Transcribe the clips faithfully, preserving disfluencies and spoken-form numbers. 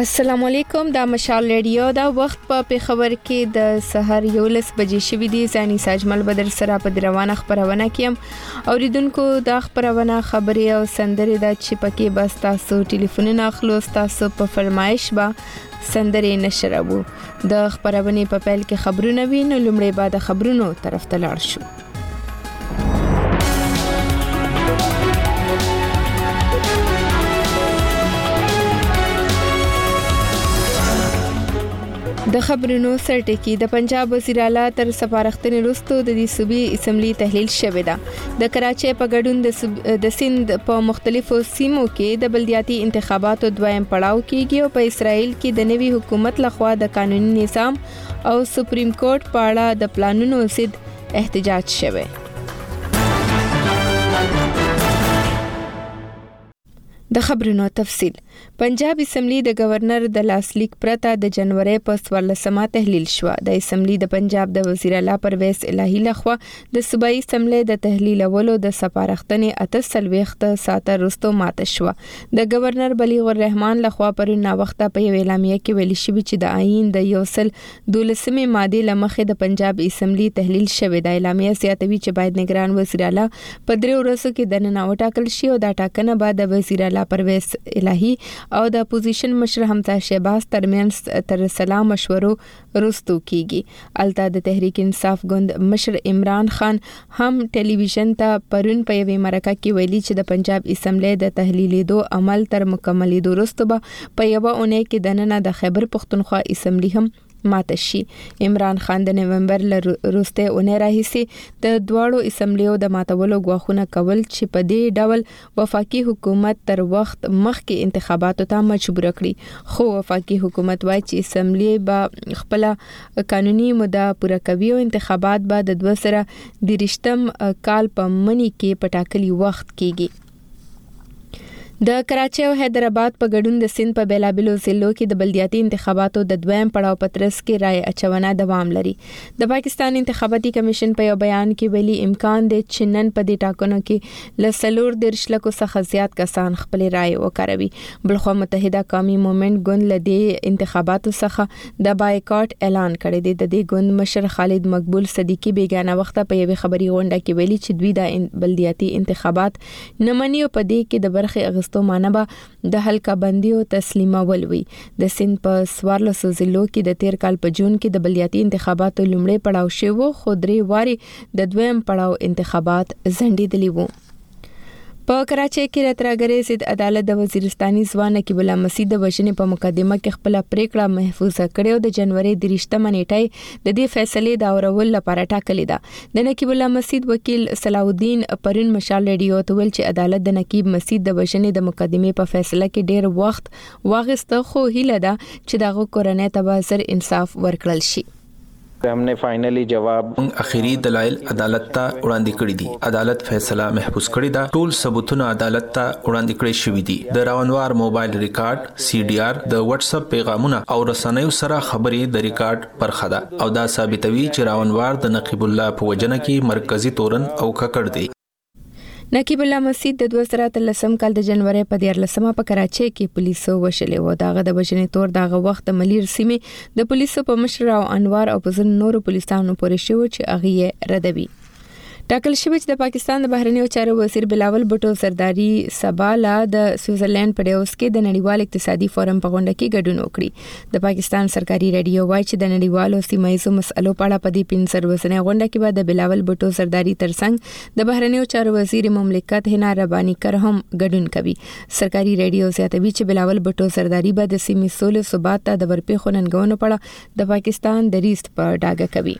السلام علیکم، دا مشال ریډیو دا وخت په پیښور کې د سحر یولس بجې شوې دي. زاني ساجمل بدر سره په روانه خبرونه کیم اوریدونکو دا خبرونه خبري او سندري دا چې پکې بس تاسو ټلیفونونه اخلو، تاسو په فرمایش با سندري نشربو. د خبرونه په پیل کې خبرونه وینو، لومړی بعد خبرونو طرف ته لاړ شو. د خبرونو سرټکی د پنجاب وزیر اعلی تر سفارښتنې وروسته د دې صوبې اسمبلی تحلیل شوې ده. د کراچۍ په ګډون د د سند په مختلفو سیمو کې د بلدیاتي انتخاباتو دویم پړاو کېږي او په اسرائیل کې د نوي حکومت لخوا د قانوني نظام او سپریم کورټ په اړه د پلانونو ضد احتجاج شوی. د خبرونو تفصیل. پنجاب اسمبلی د گورنر د لاسلیک پرته د جنوري په څوارلسمه تحلیل شو. د اسمبلی د پنجاب د وزیر اعلی پرویز الهی لخوا د صوبایي اسمبلی د تحلیلولو د سفارښتنې اته سلويخت ساعته وروسته ماته شو. د گورنر بلیغ الرحمن لخوا پر نا وخته په اعلامیه کې ویل شوی چې د آئین د یوسل دولسمه ماده لمخې د پنجاب اسمبلی تحلیل شوی. د اعلامیه زیاتوي چې باید نگران وزیر اعلی په درې ورځو کې د نن وټاکل شي او د ټاکنه بعد د وزیر اعلی پرویز الهی او د اپوزیشن مشر حمزه شهباز ترمنځ تر سلام مشورو وروسته کیږي. الته د تحریک انصاف ګوند مشر عمران خان هم ټلویزیون ته پرون په یوه مرکه کې ویلي چې د پنجاب اسمبلی د تحلیلي دو عمل تر مکملي وروسته په یوه اونۍ کې د نن د خیبر پختونخوا اسمبلی هم ماته شي. عمران خان د نومبر وروسته اونۍ راهیسي د دواړو اسمبلیو د ماتولو غواخونه کول چې په دې ډول وفاقي حکومت تر وخت مخکې انتخاباتو ته مجبور کړي. خو وفاقي حکومت وایي چې اسمبلی به خپل قانوني موده پوره کوي او انتخابات به د دوه زره دېرشم کال په مني کې په ټاکلي وخت کېږي. د کراچۍ او حیدرآباد په ګډون د سند په بیلابلو ضلعو کې د بلدیاتي انتخاباتو د دویم پړاو په ترڅ کې رائے اچونه دوام لري. د پاکستان انتخاباتي کمیشن په یو بیان کې ویلي امکان دی چې نن په دې ټاکنو کې ل سلور دیرش لکو څخه زیات کسان خپل رائے وکاروي. بلخو متحده قومي موومېنټ ګوند له دې انتخاباتو څخه د بایکاټ اعلان کړی دی. د دې ګوند مشر خالد مقبول صدیقی بیگانه وخت په یوه خبري غونډه کې ویلي چې دوی د بلدیاتي انتخابات نه مني او په دې کې د برخه اغستو مانبه د حلقه بندي او تسلیمول وي. د سند په سوارلسو ضلعو کې د تیر کال په جون کې د بلدیاتي انتخاباتو لومړی پړاو شوی خو درې واري د دویم پړاو انتخابات ځنډېدلي وو. په کراچۍ کې راتراګرې ضد عدالت د وزیرستاني ځوان نقیب الله مسعود د وژنې په مقدمه کې خپل پریکړه محفوظه کړې او د جنوري دېرشمه نیټه د دې فیصلې د اورول لپاره ټاکلې ده. د نقیب الله مسعود وکیل صلاح الدین پرون مشال ریډیو ته ویل چې عدالت د نقیب مسعود د وژنې د مقدمې په فیصله کې ډېر وخت واغسته خو هیله ده چې دغه کورنۍ ته به زر انصاف ورکړل شي. हमने फाइनली जवाब اخیری دلایل عدالت ته وړاندې کړي دي. عدالت فیصله محفوظ کړی دا. ټول ثبوتونه عدالت ته وړاندې کړي شوی دي. د راونوار موبایل ریکارډ، سی ډي آر، د واتس اپ پیغامونه او رسنیو سره خبرې د ریکارډ برخه ده او دا ثابتوي چې راونوار د نقیب الله په وجنه کې مرکزی تورن او ککړ دی. نقیب الله مسعود د دوه زره اتلسم کال د جنوري په دیارلسمه په کراچۍ کې پولیسو وشلې و. داغه د وژنې تور داغه وخت د ملیر سیمې د پولیسو په مشر او انوار او په ځینو نورو پولیسانو پورې شو چې هغه ردوي. ټاکل شوی چې د پاکستان د بهرنیو چارو وزیر بلاول بټو سرداري سبا لا د سویټزرلند په ډیوس کې د نړیوال اقتصادي فورم په غونډه کې ګډون وکړي. د پاکستان سرکاري رادیو وایي چې د نړیوالو سیمایي مسلو په اړه په دې پنځه ورځې غونډه کې به د بلاول بټو سرداري ترڅنګ د بهرنیو چارو وزیر مملکت هنا ربانی کر هم ګډون کوي. سرکاري رادیو زیاتوي چې بلاول بټو سرداري به د سیمې سولې ثبات ته د ورپېښو ننګونو په اړه د پاکستان د ریست په ډاګه کوي.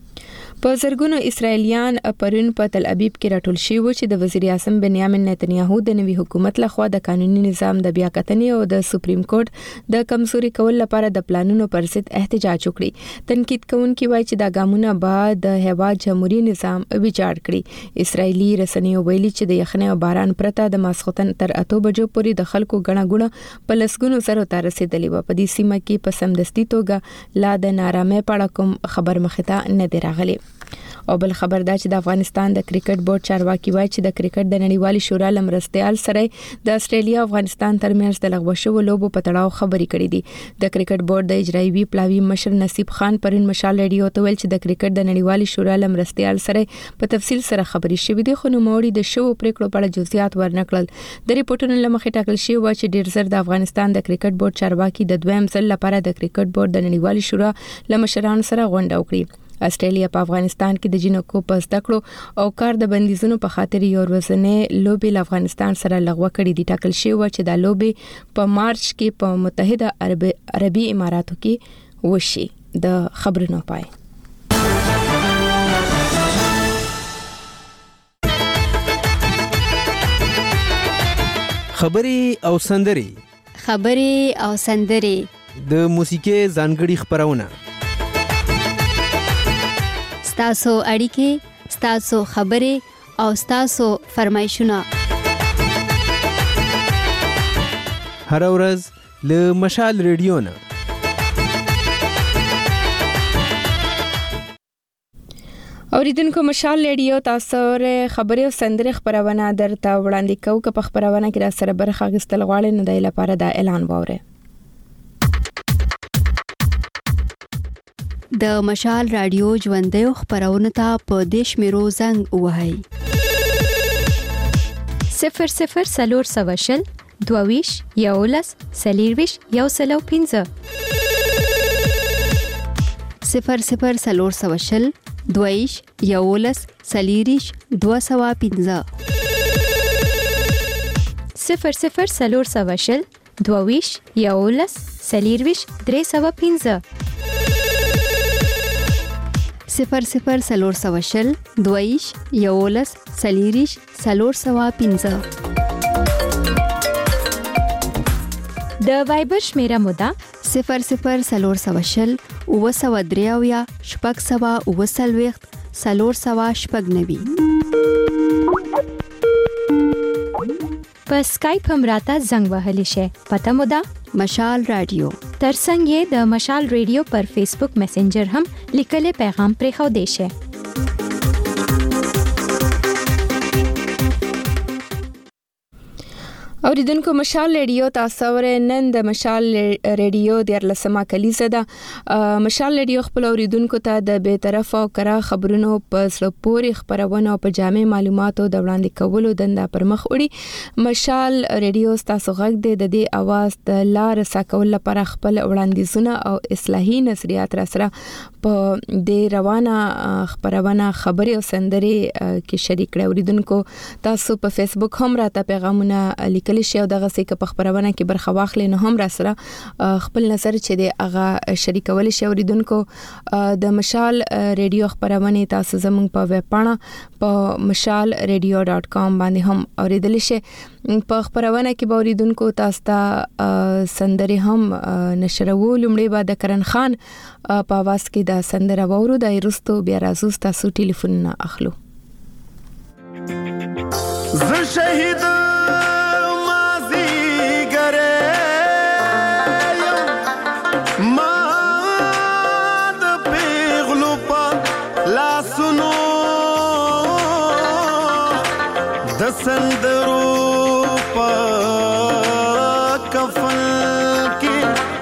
په زرګونو اسرایلیان پرون په تل ابیب کې راټول شوي چې د وزیر اعظم بنیامین نتنیاهو د نوي حکومت لخوا د قانوني نظام د بیا کتنې او د سپریم کورټ د کمزوري کول لپاره د پلانونو پر ضد احتجاج وکړي. تنقید کوونکي وایي چې دا ګامونه به د هیواد جمهوریت نظام ویجاړ کړي. اسرایلی رسنیو ویلي چې د یخنۍ او باران پرته د ماسختن تر اته بجو پورې د خلکو غڼه غونه په لسګونو سره ته رسیدلې و. په دې سیمه کې په سمدستي توګه لا د نارامۍ په اړه کوم خبر مخته نه دی راغلی. او بل خبر دا چې د افغانستان د کرکټ بورډ چارواکي وایي چې د کرکټ د نړیوالې شورا لمرستيال سره د استرالیا او افغانستان ترمنځ د لغوه شوو لوبو په تړاو خبرې کړې دي. د کرکټ بورډ د اجرایي پلاوی مشر نصیب خان پرون مشال ریډیو ته ویل چې د کرکټ د نړیوالې شورا لمرستيال سره په تفصیل سره خبرې شوې دي، خو نوموړي د شو پریکړو په اړه جزئیات ورنکړل. د ریپورتونو لمخې ټاکل شوی و چې ډیر زر د افغانستان د کرکټ بورډ چارواکي د دویم ځل لپاره د کرکټ بورډ د نړیوالې شورا لمشرانو سره غونډه وکړي. استرالیا په افغانستان کې د جنکو په زده کړو او کار د بندیزونو په خاطر یو ورځنی لوبي له افغانستان سره لغوه کړې دي. ټاکل شوی و چې د لوبي په مارچ کې په متحده عرب عربي اماراتو کې وشي. د خبرونو پای خبري او سندري خبري او سندري د موسیقي ځانګړي خبرونه ستاسو اړیکې ستاسو خبري او ستاسو فرمایشونه هر ورځ له مشال ریډیو نه. اوریدونکو مشال ریډیو تاسو ر خبري او سندري خبرونه درته وړاندې کوو. که په خبرونه کې را سره برخه اخیستل غواړئ نو د لپاره دا اعلان ووره. د مشال رادیو ژوندۍ خبرونه ته په دیش میرو زنګ وهاي صفر صفر سلور سواشل دوویش یولس سلیرویش یو سلو پنځه صفر صفر سلور سواشل دویش یولس سلیریش دو سوا پنځه صفر صفر سلور سواشل دوویش یولس سلیرویش درې سوا پنځه صفر صفر سلور سواشل دویش یولس سلیریش سلور سوا پنځه د وایبر شمیره مودا صفر صفر سلور سواشل او سوا دریاویا شپږ سوا او سلويخت سلور سوا شپږ نوي. په اسکایپ هم راته زنګ وهلی شي. پته مودا مشال رادیو. ترڅنګ یې د مشال ریډیو پر فیسبوک میسنجر هم لیکلي پیغام پرې خو دی شي. اوریدونکو مشال ریډیو تاسو ور نن د مشال ریډیو د لسمه کلیزه ده. مشال ریډیو خپل اوریدونکو ته د به طرف او کرا خبرونو په سلپوري خبرونه او په جامع معلوماتو د وړاندې کولو دنده پر مخ وړي. مشال ریډیو تاسو غږ د دې اواز د لار ساکول لپاره خپل وړاندیزونه او اصلاحي نظریات را سره په د روانه خبرونه خبري او سندري کې شریک کړئ. اوریدونکو تاسو په فیسبوک هم راته پیغامونه لیکلی شئ او دغه څه کې په خبرونه کې برخه واخلئ نو هم را سره خپل نظر چې د هغه شریکول شي. اوریدونکو د مشال ریډیو خبرونه تاسو زموږ په ویب پاڼه په مشال ریډیو ډاٹ کام باندې هم اوریدل شي. په خبرونه کې به اوریدونکو تاسو ته سندري هم نشرو. لومړی به د کرن خان په आवाज کې دا سندره وورو. د ایرستو بیا راځو تاسو ټلیفون نه اخلو. ز شهید مازی ګره ما د پیغلو په لاسونو د سندرو په کفن کې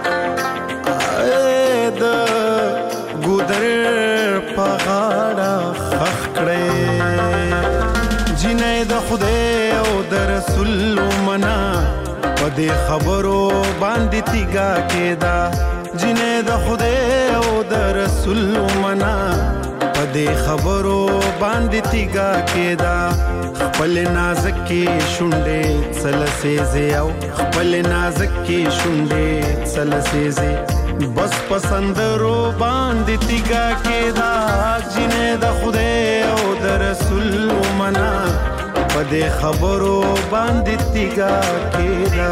د ګودر په غاړه خخ کړې جنې د خدای او د رسول منا په دې خبرو باندې تیګه کېدا جنې د خدای او د رسول منا په دې خبرو باندې تیګه کېدا خپل نازک کې شونډې سلسېزه او خپل نازک کې شونډې سلسېزه بس پسندرو باندې تیګه کېدا جنې د خدای او د رسول منا په دې خبرو باندې تیګه کېدا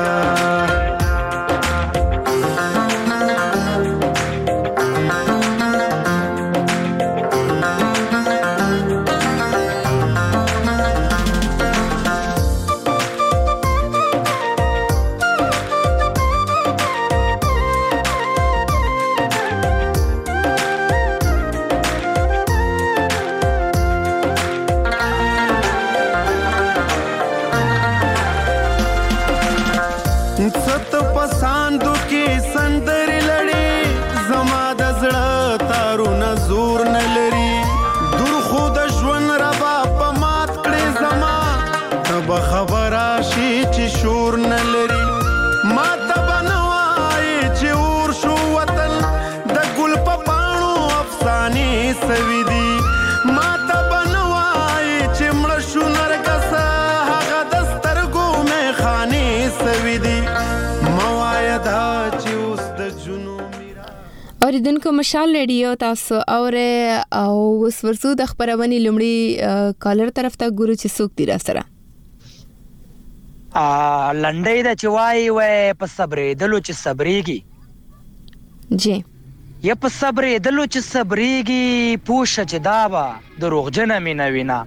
اوریدونکو مشال ریډیو تاسو اوره او اوس ورسو د خبرونې لومړی کالر طرف ته ګورو چې څوک دی را سره. ا لنډۍ د چوي و په صبرې دلو چې صبرېږي جی یا په صبرې دلو چې صبرېږي پوښه چې دابا دروغجنه مینه وینا.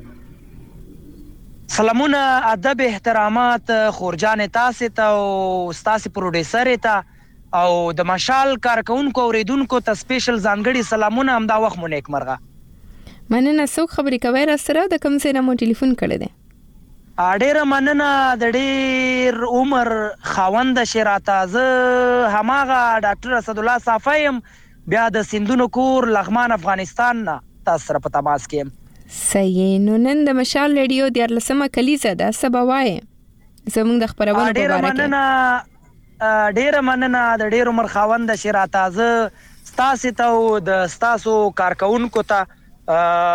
سلامونه ادب احترامات خورجان تاسو ته او تاسو پروډوسر ته او د مشال کارکونکو اوریدونکو ته سپیشل ځانګړي سلامونه هم دا وخت مو نیک مرغه. مننه. څوک خبرې کوي را سره د کوم ځای نه مو ټلیفون کړی دی؟ ډېره مننه د ډېر عمر خاوند شراته. زه هماغه ډاکټر اسدالله صافی یم، بیا د سیندونو کور لغمان افغانستان نه تاسو سره په تماس کې یم. صحیح. نو نن د مشال ریډیو دیارلسمه کلیزه ده، څه به وایې زموږ د خپرونې په ډېره باره کې؟ مننه ډېره مننه د ډېر عمر خاوند شراته. زه ستاسو ته او د ستاسو کارکونکو ته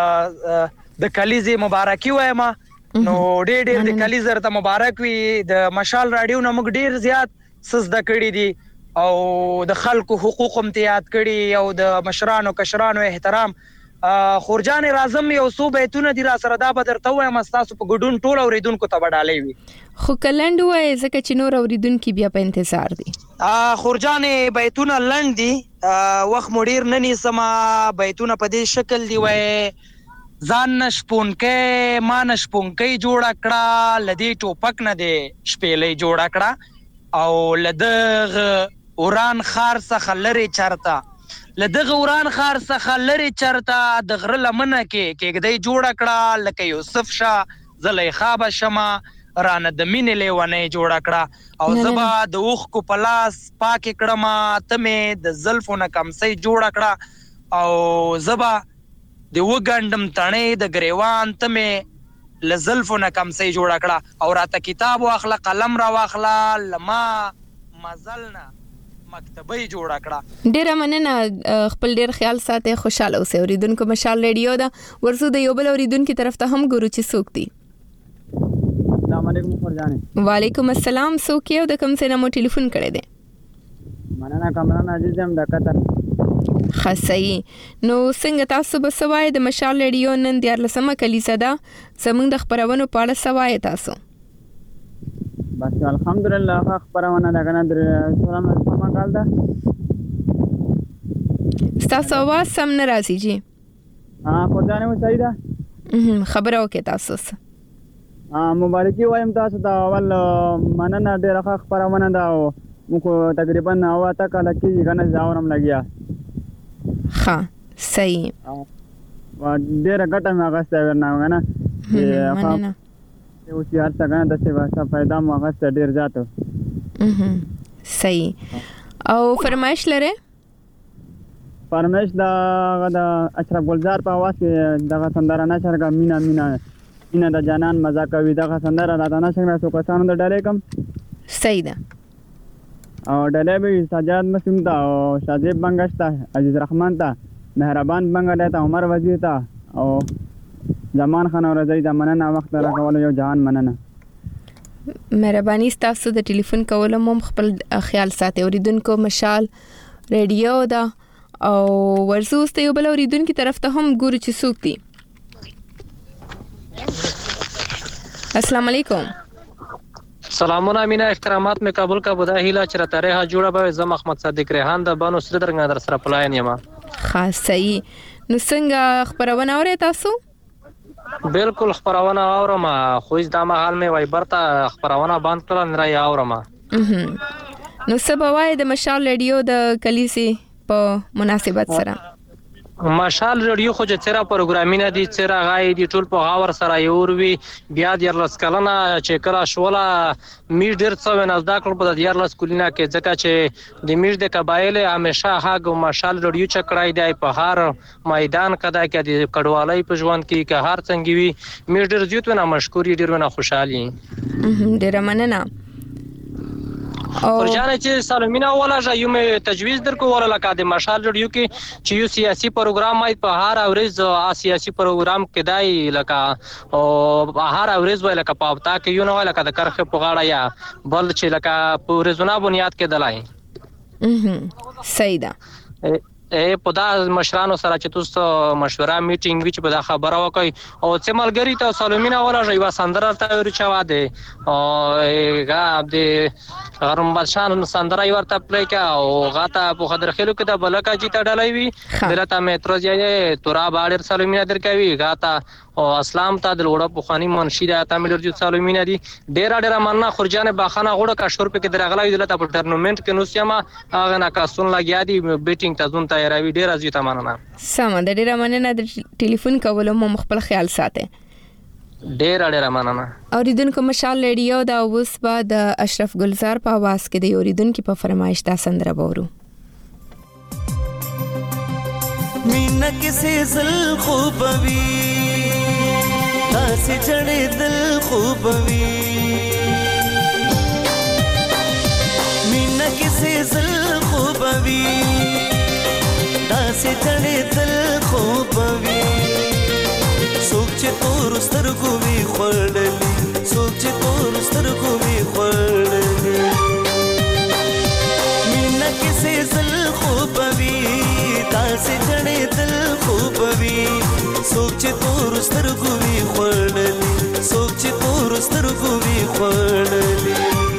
د کلیزې مبارکي وایم. نو ډېر ډېر د کلیزې ته مبارک وي. د مشال رادیو نه موږ ډېر زیات څه زده کړي دي او د خلکو حقوق هم یاد کړي او د مشرانو کشرانو احترام. خورجان راځم یو څو بیتونه دي را سره، دا به درته وایم ستاسو په ګډون ټول اوریدونکو ته به ډالۍ وي. خو که لنډ وایې ځکه چې نور اوریدونکي بیا په انتظار دي. خورجانې بیتونه لنډ دي، وخت مو ډېر نه نیسمه. بیتونه په دې شکل دي وایي: ځان نه شپونکی ما نه شپونکی جوړه کړه، له دې ټوپک نه دې شپېلۍ جوړه کړه او له دغه وران ښار څخه لرې چرته له دغه وران ښار څخه لرې چرته د غره لمنه کې کېږدۍ جوړه کړه، لکه یوسف شاه زلیخا به شمه رانه د مینې لیونۍ جوړه کړه او زه به د اوښکو په لاس پاکې کړمه، ته مې د زلفو نه کمسۍ جوړه کړه او زه به د وګنډم تڼۍ د ګریوان، ته مې له زلفو نه کمسۍ جوړه کړه او راته کتاب واخله قلم را واخله، له ما مزل نه مکتبۍ جوړه کړه. ډیره مننه. خپل ډیر خیال ساتئ، خوشاله اوسئ. اوریدونکو مشال ریډیو ده، ورسو د یو بل اوریدونکو طرف ته هم ګورو چې څوک دي. السلام علیکم خورجانې. وعلیکم السلام. څوک یو د کوم ځای نه مو ټلیفون کړی دی؟ مننه کامران عزیز یم د قطر. ښه صحیح. نو څنګه تاسو به څه وایئ د مشال ریډیو نن دیارلسمه کلیزه ده، زموږ د خپرونو په اړه څه وایئ تاسو؟ بس الحمدلله ښه خپرونه ده که نه، د څلورمه کال ده. ستاسو اواز سم نه راځي. جی خورجانې مو صحیح ده؟ خبره وکړئ تاسو څه. مبارکي وایم تاسو ته. اول مننه، ډېره ښه خپرونه ده او موږ تقریبا اوه اته کاله کېږي که نه چې اورم لګیا. ښه صحیح. ډېره ګټه مې اخیستی ورنه که نه. مننه. اوس یې هر څه که نه داسې څه فایده مو اخیسته ډېر زیات. صحیح. او فرمایش لرئ؟ فرمایش د د اشرف ګلزار په اواز کې دغه سندره نشر کړه، مینا مینا مینا د جانان مزه کوي. دغه سندره راته نشر کړه، څو کسانو ته ډالۍ کړم. صحیح ده. او ډالۍ به سجاد مسلم ته او شاذیب بنګش ته، عزیز رحمان ته، مهربان بنګ ته، عمر وزیر ته او زمان خان او رضی ته مننه. وخت راکولو یو جهان مننه. مهرباني ستاسو د ټلیفون کولو مو خپل خیال ساتئ. اوریدونکو مشال ریډیو ده او ورسو ست یو بل اوریدونکو طرف ته هم ګورو چې څوک دي. السلام علیکم. سلامونه امینه، احترامات می قبول کا بودا هیله چې را تاریخ جوړه به زم احمد صادق ریحان د بانو سره درنګ در سره پلاین یم. خاص صحیح. نو څنګه خبرونه اورئ تاسو؟ بالکل خبرونه اورم، خو دا مهال می وایبر ته خبرونه بند کړل نه را اورم. نو سبا وای د مشال ریډیو د کلیسي په مناسبت سره مشال ریډیو خو چې چیرې پروګرامینه دي چیرې غای دي ټول په غاور سره یوروي بیا د یارلس کلنه چې کله شوله میډ ډیر څو نه زده کړ په د یارلس کلینا کې ځکه چې د میډ د قبایل همیشه هغه مشال ریډیو چکړای دی په هر میدان کدا کې د کډوالۍ په ژوند کې که هر څنګه وي میډ ډیر زیات ونه مشکوري ډیر ونه خوشحالي ډیر مننه ورجانه چې سالمینا ولا ژوم تجویز درکو ولا لکه د مشال ریډیو کې چې یو سیاسي پروګرام مای په هر اورز سیاسي پروګرام کې دای لکه او هر اورز وای لکه پاوتا کې یو نه وای لکه د کرخه په غاړه یا بل چې لکه په رزونه بنیاد کې دلای صحیح ده ا په دا مشرانو سره چې تاسو مشوره میټینګ وچ په دا خبره وکي او چې ملګری ته سالومینا ولا ژوند سندره ته ورچا واده او غاب دې غرم بادشاہ سندره ورته پلی کا او غاته په خضر خلو کې د بلکا جیتا ډلای وی دلته مترو یې تورا باډر سالومینا درکوي غاته او اسلام ته د وړو په خاني منشي د تامل جو سالومینا دي ډیر ډیر مننه خورجان باخانه غوړه کا شور په کې درغلای دلته په ټورنمنت کې نو سیما هغه نه کا سن لګیا دي بیټینګ ته ځون تیاروي ډیر ازیته مننه سم د ډیر مننه د ټلیفون کولو مو خپل خیال ساته ډیر ډیر مننه اوریدونکو مشال ریډیو دا اوس به د اشرف گلزار په आवाज کې د اوریدونکو په فرمایش دا سندره بورو مینا کسی زل خوبوی تاسی چڑے دل خوبوی مینا کسی زل خوبوی تاسی چڑے دل خوبوی سوک چه تور سترگو وی خوردلی سوک چه تور سترگو وی خوردلی مینا کسی زل خوبوی تاسی چڑے دل خوبوی سوک چه تور سترگو وی خوردلی سوک چه تور سترگو وی خوردلی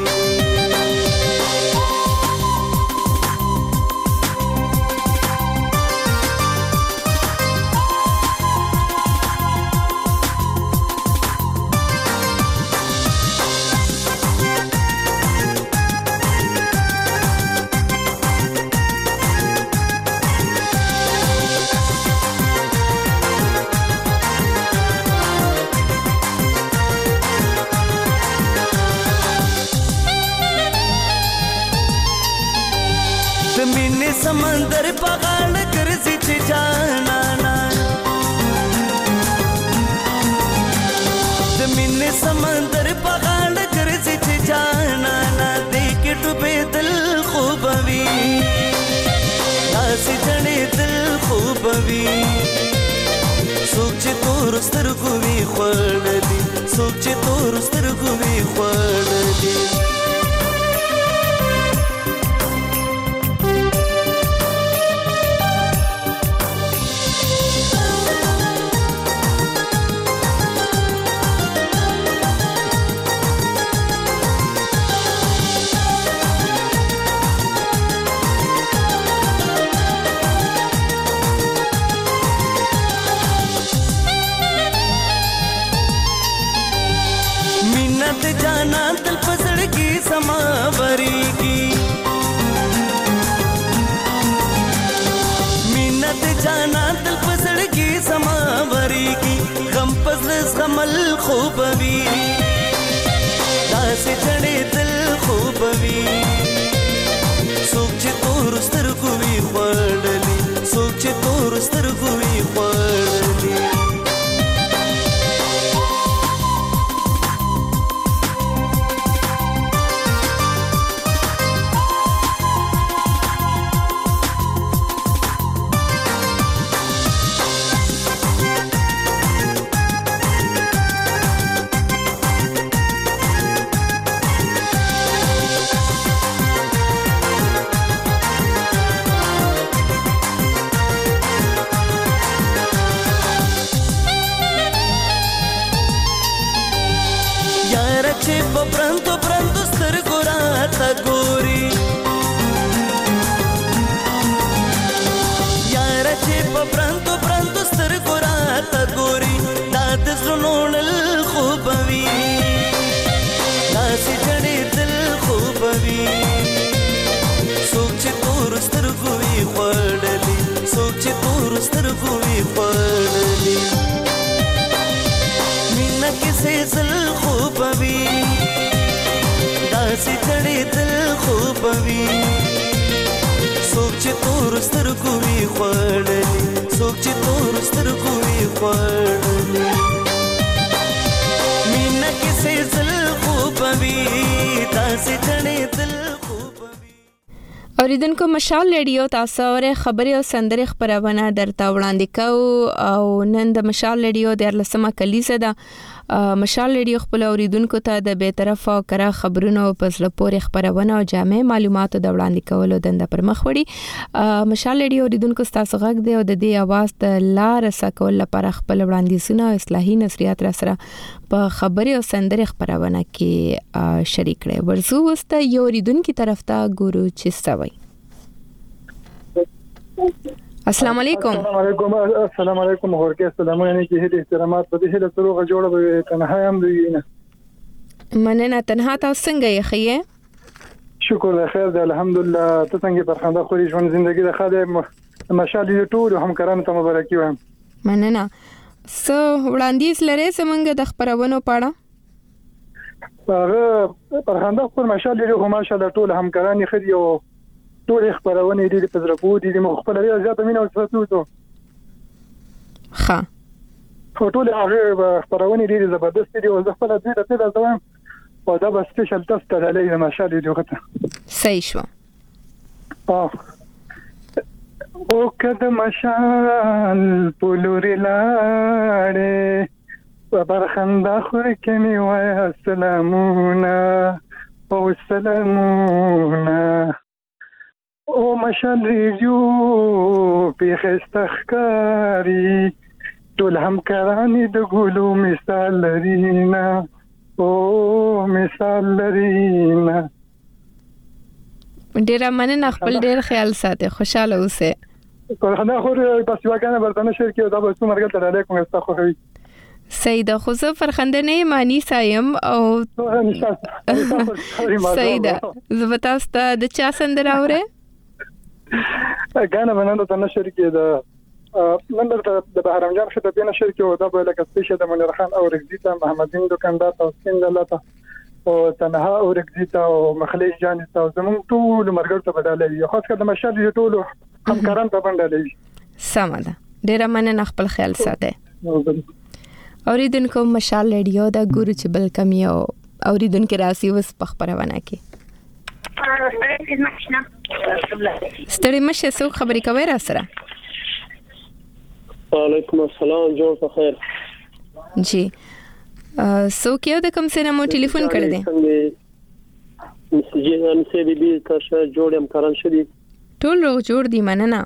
समंदर पगाड़ कर सिच जाना ना जमीन समंदर पगाड़ कर सिच जाना ना देख डूबे दिल खूबवी आस चढ़े दिल खूबवी सोच तोर स्तरगुवी ख्वाडली सोच तोर स्तरगुवी ख्वाडली जाना दिल पसड़ की समावरी की मिन्नत जाना दिल पसड़ की समावरी की गम पसरस गमल खूबवी दास चढ़े दिल खूबवी सोच तोर स्तरगुवी ख्वाडली सोच तोर स्तरगुवी ख्वाडली pronto pronto stergurata gori yara che pronto pronto stergurata gori dad sunonal khubwi nas chade dil khubwi soch tor stergui khwadli soch tor stergui khwadli minna kise zil khubwi दासी चढ़े दिल खूबवी सोच तोर स्तरगुवी ख्वाडली सोच तोर स्तरगुवी ख्वाडली मीना किसे दिल खूबवी दासी चढ़े दिल اوریدونکو مشال ریډیو تاسو اوره خبري او سندري خبرونه درته وړاندې کوو او نن د مشال ریډیو د لسمه کلیزه ده. مشال ریډیو خپل اوریدونکو ته د به طرفه او کرا خبرونو په زړه پورې خبرونه او جامع معلوماتو د وړاندې کولو دنده پر مخ وړي. مشال ریډیو اوریدونکو تاسو غږ دی او د دې आवाज د لار سکول لپاره خپل وړاندیزونه او اصلاحي نظریات را سره په خبري او سندري خبرونه کې شریک کړي. ورزو وسته یو اوریدونکو طرف ته ګورو چې سوي. السلام علیکم. السلام علیکم. السلام علیکم. هورکه سلامونه کې هدي احترامات په دې له تروغه جوړه به تنها هم دی نه. مننه. تنها تاسو څنګه یې خیه؟ شکر خیر دی الحمدلله. ته څنګه پر خندا خوري ژوند ژوندۍ د خاله مشالې ټول همکارانو ته مبارکي وایم. مننه. سو وړاندیز لري زمونږ د خبرونو پاړه؟ هغه پر خندا خور مشالې له ماشاءالله ټول همکاران خري او ټول خبرونه دي په زړه پوه دي مخبل لري زیاته مینه او صفاتو ښه ټول هغه خبرونه دي زبردست دي او زه خپل دې ته ته ځم او دا به سپیشل تست علیه ماشاءالله دي وخته صحیح شو. اه او کده مشال پلوري لاړې په خندا خور کې می وای السلامونه او السلامونه او مشال ریډیو په خستخکاری ټول همکارانی د ګلو مثال لرينا او مثال لرينا. ډیر مننه. خپل ډیر خیال ساته. خوشاله اوسه. خدای خو بس واګانه برتنه شرکت دا به څومره ګټه علیکم استغفر الله. سیده خو زه فرخندنه مانی سایم او سیده زبتاسته د چا سندره اوره غانا باندې ته نشر کې دا نمبر د بهرام جان شته په نشر کې او دا به لکه سپیشل د منیر خان او رګزیتا محمدین دکاندار او سیندلاته او تنها او رګزیتا او مخلیج جان تاسو زموږ ټول مرګ ته بدلې خاص کر د مشال ټول همکاران ته باندې سماده. ډیر مننه. خپل خیال ساته. اوریدونکو مشال ریډیو دا ګورو چې بل کم یو اوریدونکو راسي وس په خبرونه کې ستړي مشه سو خبرې کوي را سره. وعلیکم السلام. جوړ په خیر. جی سو کېو د کوم سره مو ټلیفون کړی دی؟ جی هم سه بي بي تاسو جوړم کاران شدي ټول رو جوړ دی. مننه.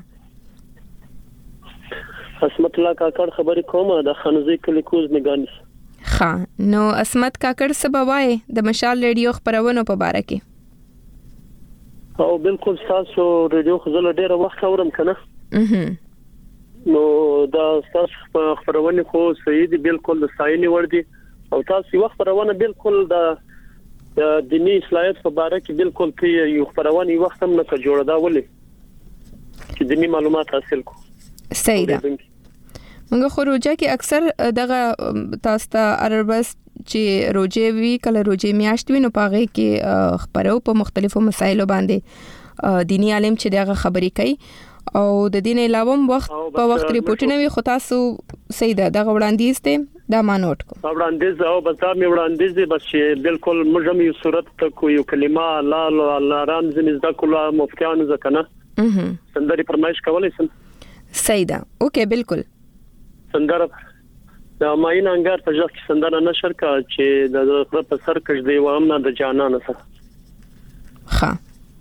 اسمت الله کاکړ خبرې کومه د خانزي کلیکوز میګانس. ښه نو اسمت کاکړ څه بوای د مشال ریډیو خبرونو په باره کې؟ او بالکل تاسو ریډیو خزل ډیره وخت اورم کنه. نو دا تاسو خبرونه خو صحیح دي بالکل د سايني ور دي او تاسو وخت خبرونه بالکل د دینی اصلاحات په باره کې بالکل په یو خبرونه وخت هم نه جوړه دا ولې چې دینی معلومات حاصل کو. صحیح ده. موږ خو روزه کې اکثر دغه تاسو ته اربس چې روزه وی کله روزه میاشت وینو پاغه کې خبرو په مختلفو مسایلو باندې دینی عالم چې دغه خبرې کوي او د دین علاوه وخت په وخت ریپورتونه وی خو تاسو صحیح ده دغه وړاندیز ته دا ما نوٹ کو. وړاندیز او بس دا می وړاندیز دی بس چې بالکل موږ یو صورت ته کو یو کلمه لا الله رام زنیز دا کوله مفتیان زکنه سندري فرمایش کولای سم. صحیح ده. اوکې بالکل. سندره د ماین انګار په ځکه سندره نشر کا چې د خپل په سر کې دی و هم نه د جانان سره. ها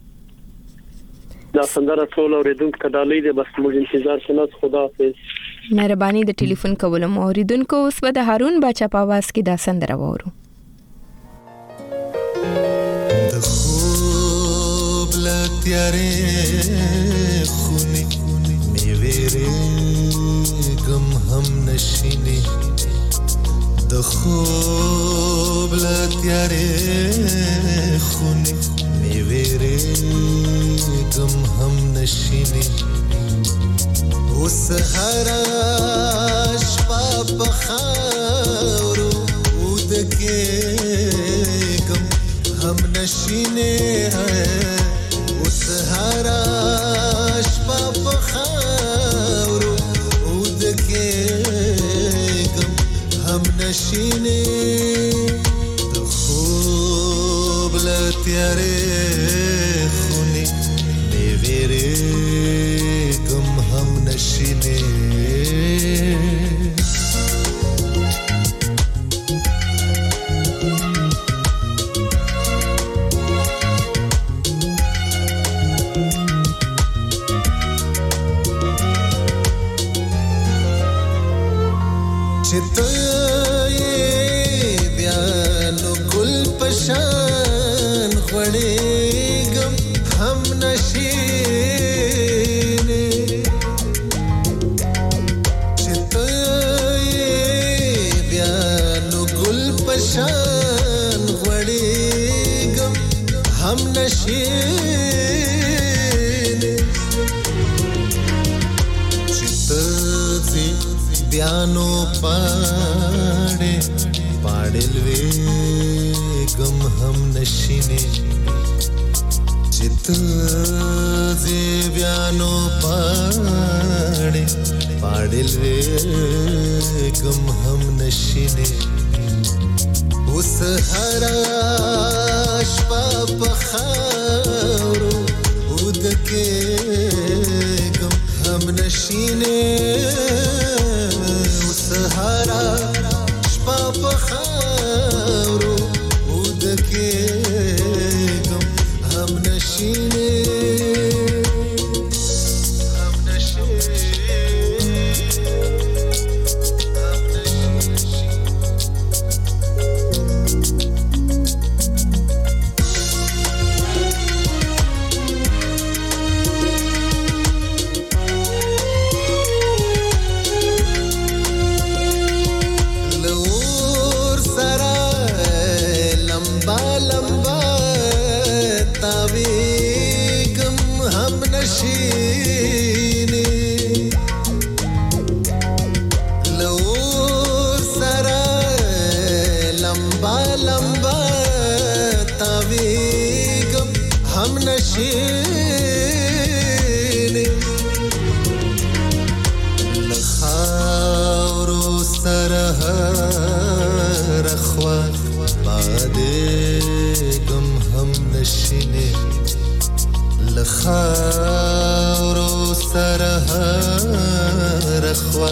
دا سندره ټول اوریدونکو ته ډالۍ دی بس موږ انتظار شناس خدا حافظ. مهرباني د ټلیفون کولو مو اوریدونکو اوس به د هارون بچا په आवाज کې دا سندره وورو. د خوب لتیارې خونی می ویری غم هم نشینه د خوب لتیارې خونی می ویری غم هم نشینه اوس هر شپه په خاورو ودکې غم هم نشینه اوس هر شپه په خاورو ودکې غم هم نشینه د خوب لتیارې خونی می تیرېږم هم نشینې چې ته یې بیا نو ګل په شان غوړېږم هم نشینې چې ته یې بیا نو ګل په شان غوړېږم هم نشینې چې ته ځې بیا نو پاړې پاړې لوېږم هم نشینې چې ته ځې بیا نو پاړې پاړې لوېږم هم نشینې اوس هره شپه په خاورو ودکېږم هم نشینې سهارا شپا په خاورو ودکېږم هم نشینې هم نشینې هم نشینې لور سره لمبا لمبا تاویږم هم نشینې له خاورو سره هره خوا بادېږم هم نشینې له خاورو سره هره خوا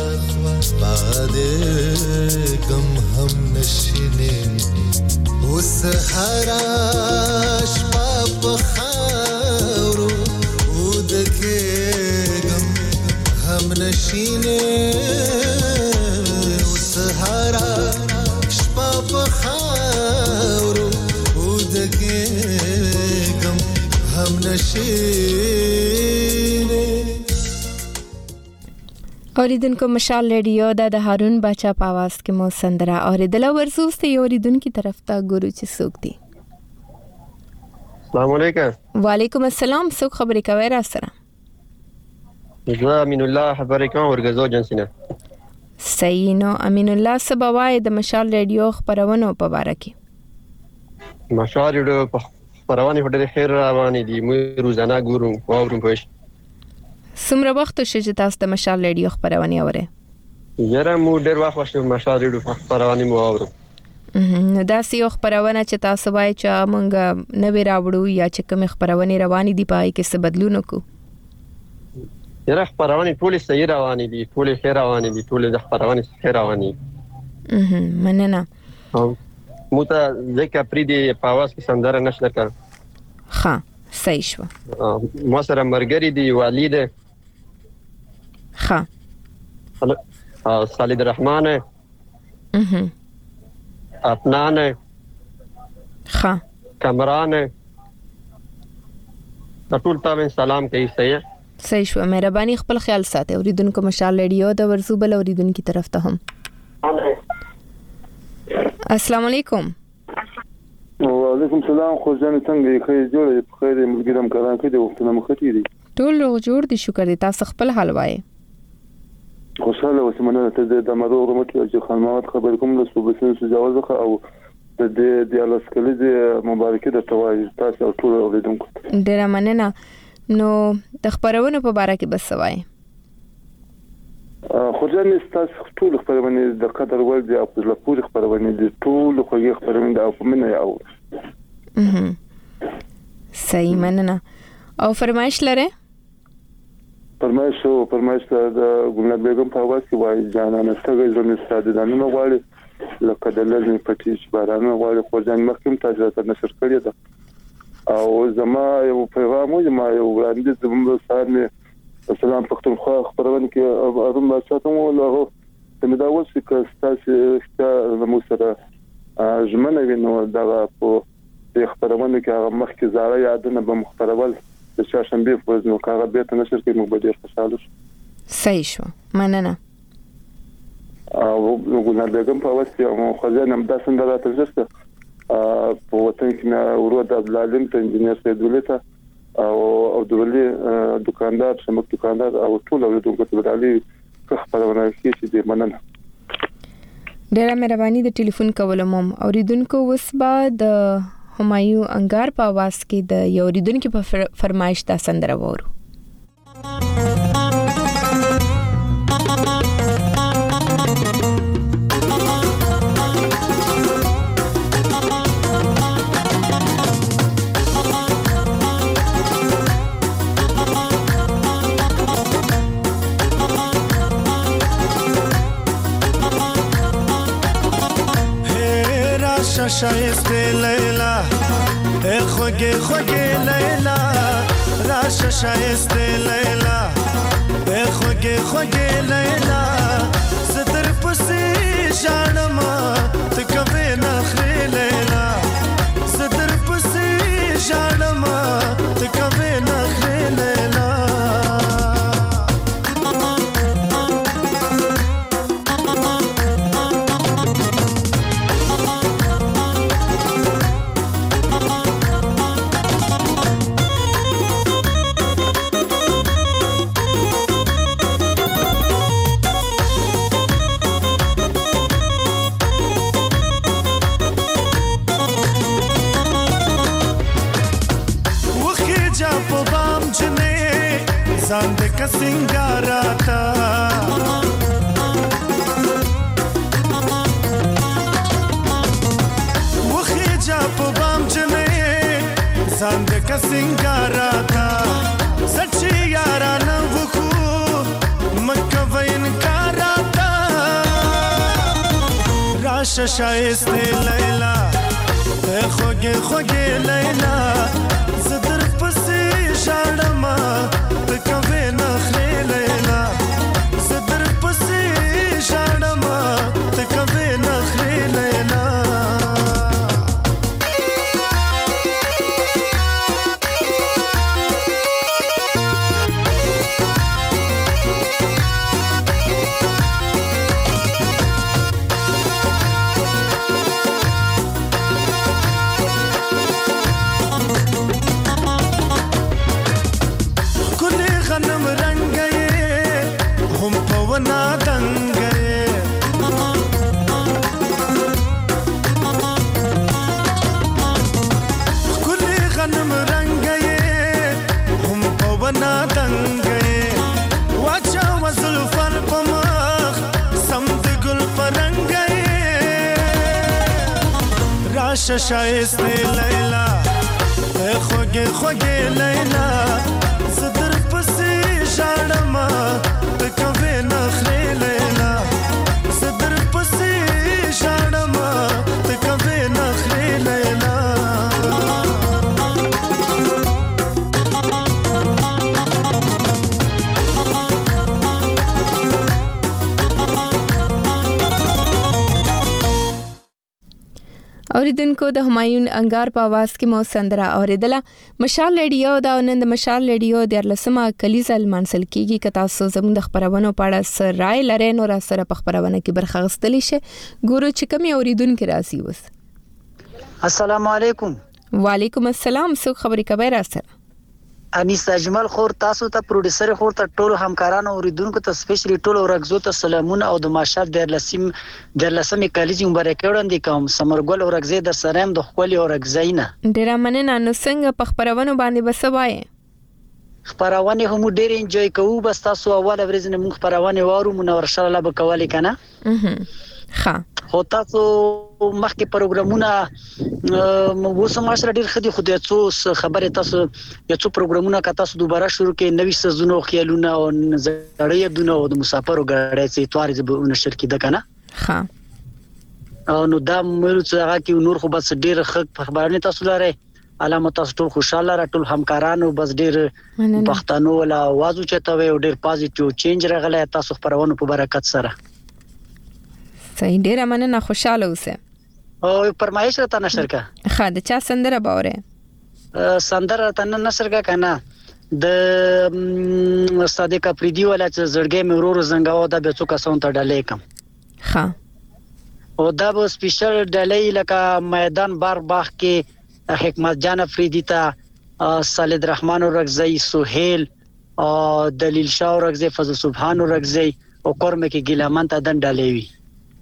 بادېږم هم نشینې اوس هره شپه په خاورو ودکېږم هم نشینې اوس هره شپه په خاورو ودکېږم هم نشینې. اوریدونکو مشال ریډیو دا د هارون باچا په आवाज کې مو سندره اوریدل ورزو ست اوریدونکو طرف ته ګورو چې څوک دي. السلام علیکم. وعلیکم السلام. څوک خبرې کوي را سره؟ زه امین الله خبرې کوم ورګزو جنسینه. صحیح نو امین الله سبوای د مشال ریډیو خبرونو په اړه کې. مشال ریډیو په خبرونه په ډېر خیر روانې دي. موږ روزانه ګورو او اورو پوه شئ. څومره وخت شې چې تاسو د مشال ریډیو خبرونه اورئ؟ یاره مو ډېر وخت وشو مشال ریډیو خبرونه مو اورو. نو دا سیو خبرونه چې تاسو وایي چې موږ نوې راوړو یا چې کوم خبرونه روانې دي پای کې څه بدلون وکړو؟ یاره خبرونه ټول صحیح روانې دي، ټول خیر روانې دي، ټول د خبرونه خیر روانې دي. مننه. مو ته ځکه پری دی په आवाज کې سندره نشته کړ. ها صحیح شو. مو سره مرګري دی والد. ها خالد الرحمن. اها اپنان. ها کمران. ټول تاسو سلام کوي. صحیح صحیح شو. مهرباني خپل خیال ساتئ. اوریدونکو مشال ریډیو د ورزو بل اوریدونکو طرف ته هم. السلام علیکم. وعلیکم السلام. خو ځان څنګه یې خیر جوړ یې خیر ملګرم کاران کې د وختونه مخکې دي ټول روغ جوړ دي شکر دي. تاسو خپل حال وایي؟ خوشاله وسمنه ته د مروغ رمټ چې خدمات خبر کوم له صوبې سجاوزخه او د دې د الاسکلې مبارکي د توای تاسو ټول اوریدونکو ډیر مننه. نو د خبرونو په اړه کې بس وایي. خو ځان تاسو ټول خبرونه د قدر ول دي او په پوره خبرونه دي ټول خو یې خبرونه او په منه او اها صحیح مننه. او فرمایش لره؟ فرمایش او فرمایش د ګلنار بیگم په आवाज کې وایي جانانه ستګې زموږ استادانو نو غواړي لکه د لږ پټیش بارانو غواړي خو ځان مخکې تاسو ته نشر کړی ده او زما یو پیغام و ما یو وړاندې زموږ سره مې سلام پښتونخوا خبرونه کې اروم ما ساتم له ته دا اوس چې تاسو چې مو سره ژمنه وینو دا په خبرونه کې هغه مخکې زاره یادونه به مخترول د چاشنبه په ورځ نو کاغه به ته نشر کې مو به ډیر خوشاله شو. صحیح شو مننه. او ګلنار بیگم په واسطه او خزانه هم د سند راته ځسته په وطن کې نه ورو د عبدالعلیم ته انجنیر سید ولته او او دولي دکاندار شمک دکاندار او ټول اوریدونکو ته بدالي خبرونه کې چې د مننه. ډیره مهرباني د ټلیفون کولم اوریدونکو وسبا د همایون انګار په आवाज کې د یو اوریدونکو په فرمایش دا سندره وورو. شایسته لیلا ای خوگه خوگه لیلا راش شایسته لیلا ای خوگه خوگه لیلا صدر پسی جانما تکوی نخری لیلا صدر پسی جانما تکوی نخری لیلا زاند کا سنگاراتا وخی جا په بام جنې زاند کا سنگاراتا سچي یارانه وخو مکه وین کاراتا راش شایسته لیلا خوګه خوګه لیلا زدر پسې شاړما تکوي نخري لیلا صدر پسې شاړما تکوي نخري لیلا شایسته لیلا خوږه خوږه لیلا صدر پسې شاړما تکوي نخري لیلا صدر پسې شاړما تکوي نخري لیلا اوریدونکو د همایون انګار په आवाज کې مو سندره اوریدله. مشال ریډیو دا نن د مشال ریډیو د لسمه کلیزه منسل کیږي که تاسو زموږ د خبرونو په اړه سره رائے لرئ نو را سره په خبرونه کې برخه غستلی شي. ګورو چې کوم اوریدونکو راځي وس. السلام علیکم. وعلیکم السلام. څو خبرې کوي را سره؟ انیس اجمل خور تاسو ته پروډوسر خور ته ټول همکارانو اوریدونکو ته سپیشلی ټول ورغزو ته سلامونه او د ماشال د لسم د لسمې کلیزه مبارکي وړاندې کوم. سمرګل ورغزي در سره هم د خپل ورغزینا ډیر مننه. نو څنګه په خبرونو باندې بسوای؟ خبرونه هم ډیر انجوای کوو. بس تاسو اول ورځ نه موږ خبرونه وارو منور شاله به کولې کنه. ها خو تاسو مخکې پروګرامونه مو سماشره ډیر خدي خو د څو خبره تاسو یو څو پروګرامونه کا تاسو دوباره شروع کړئ نوې سزونو خیالونه او زړې دونه د مسافرو غړې چې توارې به نشر کېده کنه ها نو دا مې چې هغه کې نور خو بس ډیر خبرونه تاسو لاره علامه تاسو ټول خوشاله را ټول همکارانو بس ډیر پښتنو ولا आवाज چته وي ډیر پازیټیو چینج راغلی تاسو خبرونه په برکت سره صحیح ډیر مننه خوشاله اوسه او فرمایش راته نشر کا ها د چا سندره باوره سندره ته نشر کا کنه د صادق افریدی ولا چې زړګې مې ورور زنګاو د به څو کسان ته ډالې کم ها او دا به سپیشل ډالې لکه میدان بار باغ کې حکمت جان افریدی ته خالد رحمان رغزی سہیل او دلیل شاه رغزی فضل سبحان رغزی او کورمه کې ګیلمان ته دن ډالې وی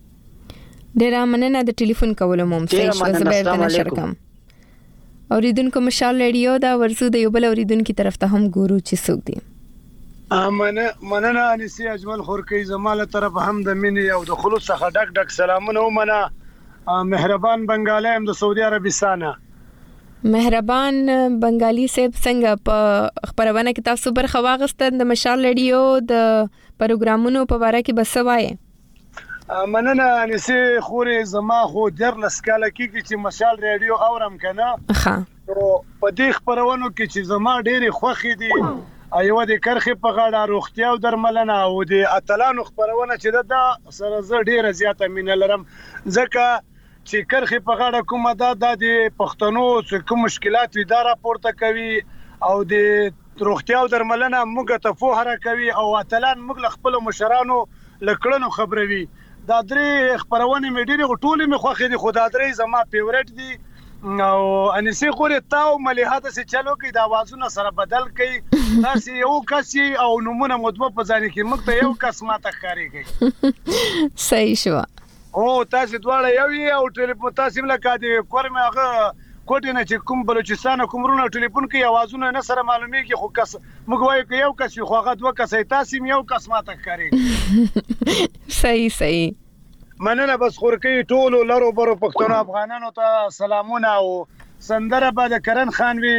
ډیر مننه د ټلیفون کولو مو صحیح شو زبر ته نشر کوم اوریدونکو مشال ریډیو دا ورسو د یو بل اوریدونکو طرف ته هم ګورو چې څوک دي امنه مننه انسی اجمل خورکی زماله طرف هم د مینې او د خلوص څخه ډک ډک سلامونه ومنه مهربان بنگالی هم د سعودي عربستان مهربان بنگالی صاحب څنګه په خبرونه کې تاسو برخه واغسته د مشال ریډیو د پروګرامونو په اړه کې بسوای مننه انسی خوري زما خو در لسکاله کې چې مشال ریډیو اورم کنه ها او په دې خبرونو کې چې زما ډېری خوخي دي ایو د کرخه په غاړه روغتیا او درملنه او د اتلانو خبرونه چې د سره زه ډېره زیاته مینه لرم ځکه چې کرخه په غاړه کومه دا د پښتنو څخه کوم مشکلات وي دا راپورته کوي او د روغتیا او درملنه موږ ته فوهره کوي او اتلان موږ خپل مشرانو لکړنو خبروي دا درې خبرونه مې ډېری ټولې مې خوخې دي خو دا درې زما فیورټ دي او انسی خوري تاو مليحاته سي چلو کې د اوازونو سره بدل کړي تاسو یو کس او نمونه مطبوع په ځان کې موږ ته یو کس ماته ښکاری کوي صحیح شو او تاسو دواړه یو یو ټلیفون تاسو ملکه دي کورمه هغه کوټه نه چې کوم بلوچستان کومرونه ټلیفون کې اوازونه نه سره معلومیږي خو کس موږ وایو کې یو کس خو هغه دوه کس تاسو یو کس ماته ښکاری صحیح صحیح مننه بس خورکی ټولو لرو برو پښتنو افغانانو ته سلامونه او سندره به د کرن خان وی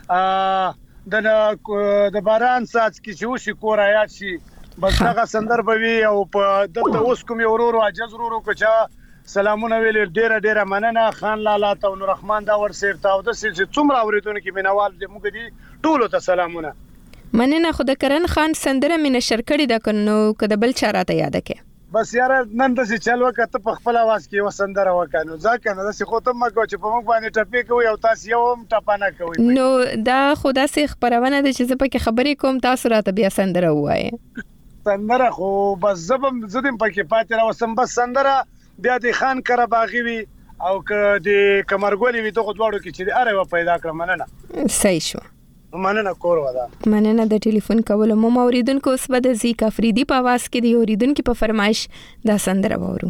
د د باران ساز کې چې وشي کور آیات شي بس هغه سندر به وی او په دلته اوس کوم ورورو عجز ورورو کچا سلامونه ویل ډیره ډیره مننه خان لالا ته نور رحمان دا ور سیف ته د سې څومره اوریدونکو مینوال دې موږ دي ټولو ته سلامونه مننه خو د کرن خان سندره مینه شرکړی د کنو کده بل چاره ته یاد کې بس یار نن د څه چل وکړه په خپل आवाज کې وسندره وکړو ځکه نو د څه خو ته ما کو چې په موږ باندې ټپې کوي او تاسو یو هم ټپانه کوي نو دا خدا سي خبرونه د چې په کې خبرې کوم تاسو راته بیا سندره وایي سندره خو بس زبم زدم پکې پاتې راوسم بس سندره بیا د خان کرباغي وی او ک د کمرګولي وی دغه دواړو کې چې اره و پیدا کړم مننه صحیح شو مننه کور ودا مننه د ټلیفون کولو مو اوریدونکو اوس به د زیک افریدی په आवाज کې دی اوریدونکو په فرمایش دا سندره وورو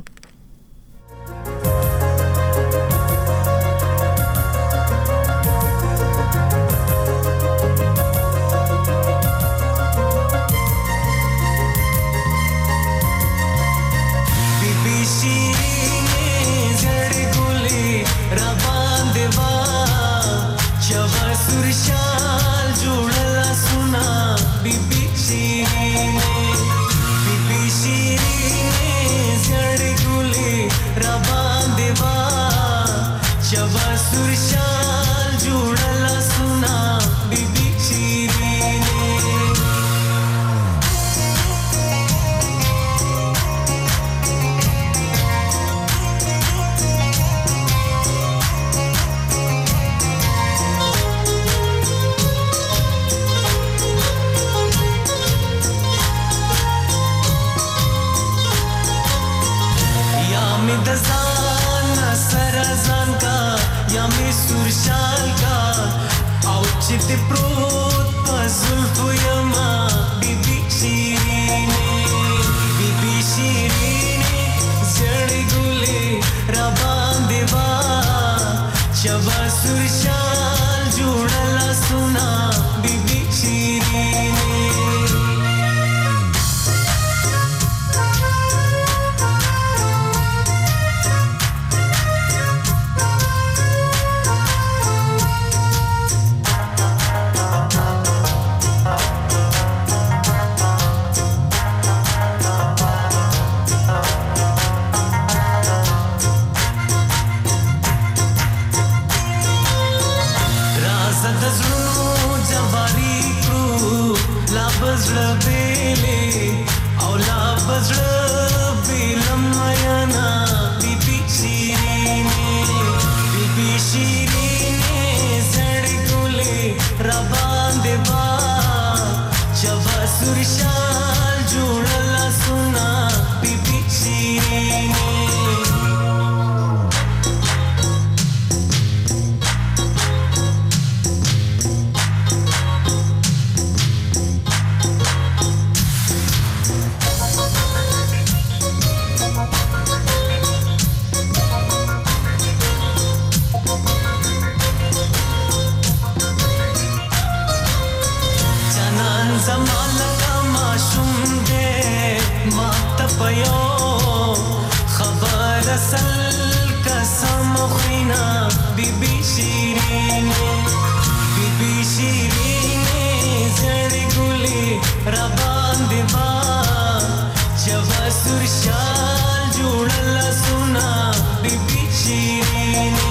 सुना बीबी शीरीने बीबी शीरीने जड़ गुली रबान दिवा जब सुरशाल जुड़ला सुना बीबी शीरीने।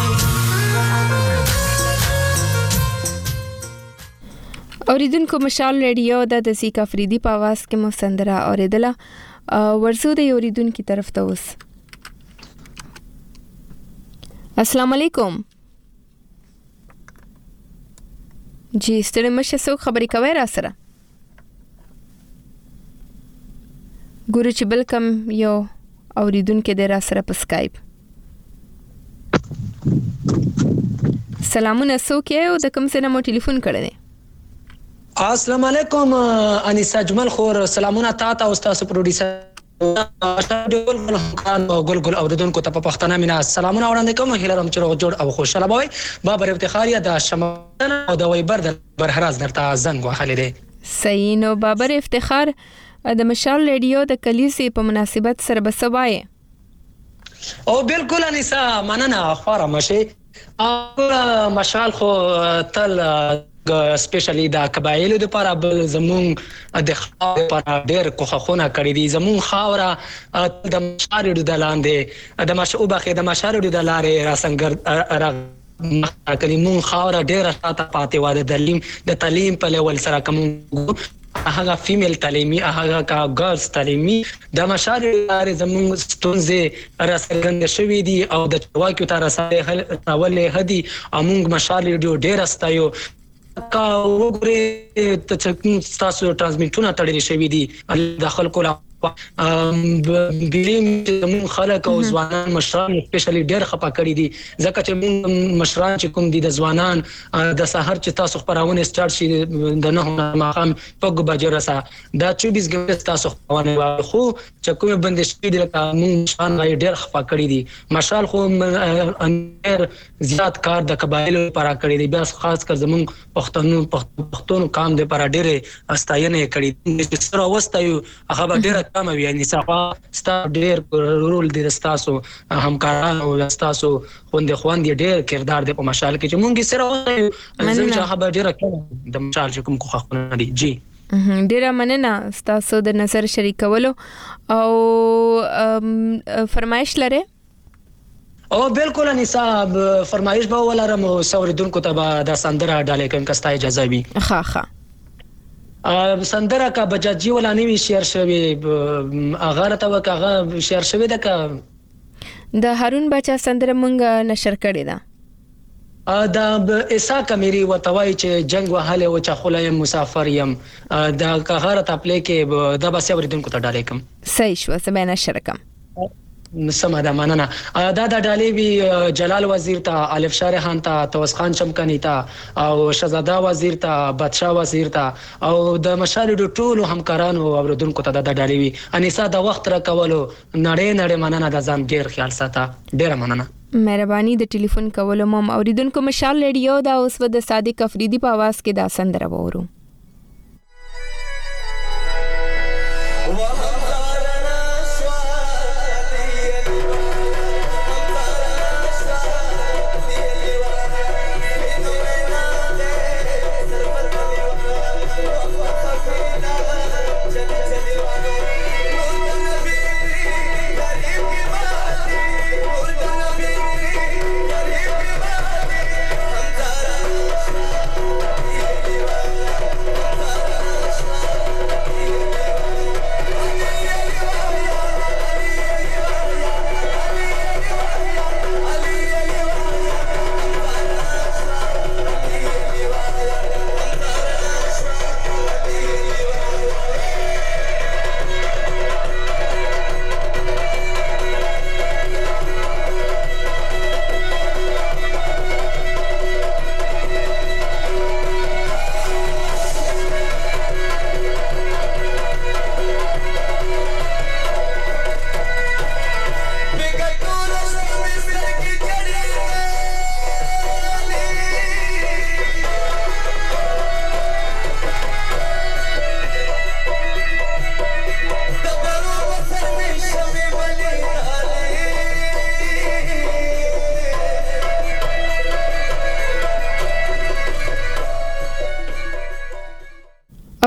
اوریدونکو مشال ریډیو د دسیکا فریدی په आवाज کې مو سندره اوریدله ورسو د اوریدونکو طرف ته اوس. السلام علیکم. جی ستړي مشه څوک خبرې کوي را سره؟ ګورو چې بل کم یو اوریدونکو د را سره په سکایپ. سلامونه څوک یې او د کوم څه نه مو ټلیفون کړی؟ السلام علیکم انیسا جمل خور سلامونه تا ته او تاسو پروډوسر ګل ګل خان او ګل ګل اوریدونکو ته په پښتنه مینا سلامونه وړاندې کوم. هیله لرم چې روغ جوړ او خوشاله وئ. بابر افتخاري د شمال او د ویبر د برهراز درته زنګ وهلی دی. صحیح. نو بابر افتخار د مشال ریډیو د کلیسې په مناسبت سره بسوای او بالکل انیسا مننه خورا مشه او مشال خو تل سپیشلی د قبایلو لپاره بل زمون د خاور لپاره ډېر کوخونه کړی دي. زمون خاوره د مشارډ د لاندې د مشوبه د مشارډ د لارې راسنګر را کلیمون خاوره ډېر شاته پاتې و د تعلیم د تعلیم په لیول سره کوم هغه فیمیل تعلیمي هغه کا ګرلز تعلیمي د مشارډ لارې زمون ستونزې راسنګر شوې دي او د واکیو تر رساله ولې هدي امونګ مشارډ ډېر استایو کا وګوري ته تاسو ترانسمیټونه تړلې شوې دي د خلکو لا بلیم موږ خلک او ځوانان مشران سپیشلی ډېر خپه کړی دي ځکه چې موږ مشران چې کوم دي د ځوانان د سحر چې تاسو خبرونه سٹارټ شي د نه ماقام پګ بجره سا دا چوبیس غنټه تاسو خبرونه خو چې کوم بندش دي لکه موږ مشران ډېر خپه کړی دي. مشال خو ډېر زیات کار د قبایلو لپاره کړی دي بیا خاص کر زموږ پښتنو پښتون کام د لپاره ډېر استاینه کړی دي. سره واستایو هغه ډېر کم وی ان صفا ستا ډېر رول دي تاسو همکاران او تاسو خوند خوند ډېر کردار دی په مشال کې چې مونږ سره وایو زم چې هغه ډېر کم د مشال چې کوم خو خونه دي. جی ډېر مننه تاسو د نظر شریکولو او فرمایش لري. او بالکل انیسا فرمایش به ولرم او سوریدونکو ته د سندره ډالې کوم کستا اجازه وي. ها ها سندره کا بجاجي ولا نوی شیر شوی اغه ته وکغه شیر شوی د کا د هارون بچا سندره مونږ نشر کړی دا د ایسا کمیری وتوای چې جنگ وهاله او چې خلای مسافر يم د کغه ته پلی کې د بس اوریدونکو ته ډالې کوم. صحیح شو سمه نشر کوم. سمه ده مننه. دا د ډالې وی جلال وزیر ته الف شارح خان ته توس خان چمکنی ته او شهزاده وزیر ته بادشاہ وزیر ته او د مشارډ ټولو همکارانو او اوریدونکو ته د ډالې وی انیسا د وخت را کولو نړۍ نړۍ مننه د ځان ډیر خیال ساته ډیر مننه. مهرباني د ټلیفون کولو مم اوریدونکو مشال ریډیو دا اوس د صادق افریدی په आवाज کې دا سندره وورو. Yeah.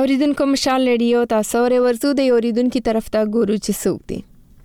اوریدونکو مشال ریډیو تاسو ور ورزو د اوریدونکو طرف ته ګورو چې څوک دي.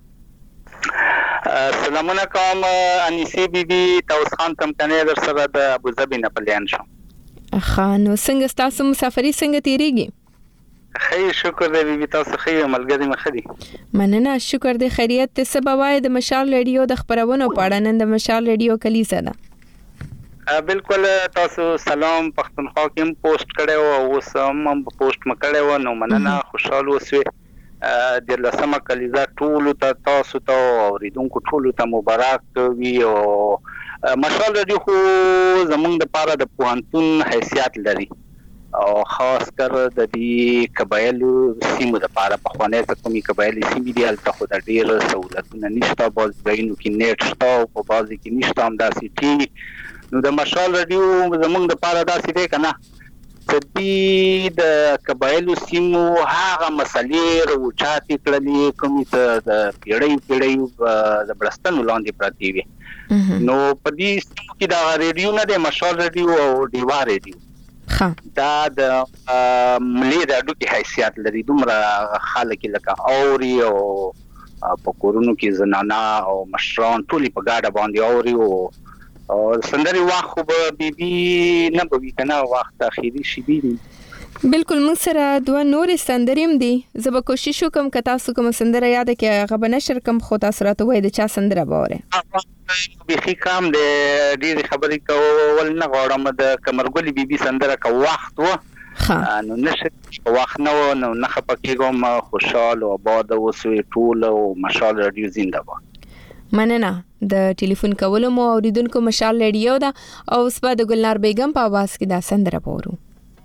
السلام علیکم انیسی بیبي توس خان تمکنه در سره د ابوظبي نه پلیان شم. خانو څنګه تاسو مسافری څنګه تیریږي؟ خیر شکر دی بیبي تاسو خیر ملګری مخدي. مننه شکر دی خیریت ته سبوای د مشال ریډیو د خبرونو پاړه نن د مشال ریډیو کلیسا ده. بالکل تاسو سلام پښتونخوا کې پوسټ کړو او اوس هم پوسټ مکړو نو مننه خوشاله اوسئ. د لسمه کلیزا ټول ته تاسو ته اوریدونکو ټول ته مبارک وي او مشال ریډیو خو زمونږ د پاره د پوهنتون حیثیت لري او خاص کر د دې قبایلو سیمو د پاره په خوانه ته کومي قبایلی سیمې دی البته خو د ډیر سہولتونه نشته باز بینو کې نیټ شته او په بازي کې نشته هم داسې ټي نو د مشال ریډیو زمونږ د پاره داسې دی کنه د دې د قبایلو سیمو هغه مسلې راوچاتې کړلې کومې ته د پیړۍ پیړۍ د بلستانو لاندې پراته وي نو په دې سیمو کې دا ریډیو نه دی مشال ریډیو او دیوا ریډیو دا د ملي رادیو کې حیثیت لري دومره خلک لکه اوري او په کورونو کې زنانا او مشران ټول په گاډه باندې اوري او او سندري واخو به بيبي نه به کنه وخت اخیری شي بي بالکل موږ سره دوه نور سندریم دي زه به کوشش وکم که تاسو کوم سندره یاد کې هغه به نشر کم خو تاسو راته وای د چا سندره باوره بيخي کام د دې خبرې کول نه غواړم د کمرګولي بيبي سندره کو وخت و نو نشه وخت نو نو نه خپکیږم خوشاله او آباد اوسئ ټول او مشال رادیو زنده باد. مننه د ټلیفون کولو مو اوریدونکو مشال ریډیو دا او اوس په د ګلنار بیگم په आवाज کې دا سندره پورو.